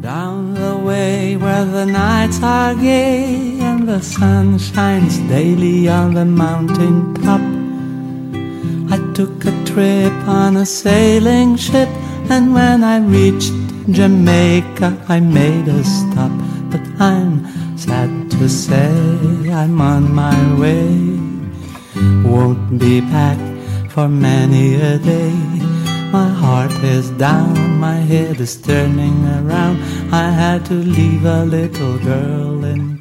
Down the way where the nights are gay and the sun shines daily on the mountain top, I took a trip on a sailing ship, and when I reached Jamaica I made a stop. But I'm sad to say I'm on my way, won't be back for many a day. My heart is down, my head is turning around. I had to leave a little girl in